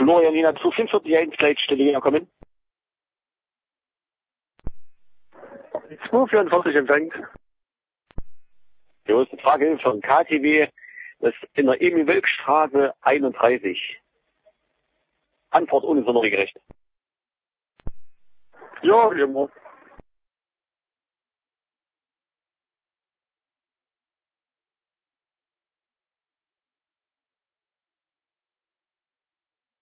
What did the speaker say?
Florian Nina 245 Leitstelle herkommen. 244 empfängt. Jo, ist eine Frage von KTW. Das ist in der Emil-Wölk-Straße 31. Antwort ohne Sonderrecht. Ja, wie immer.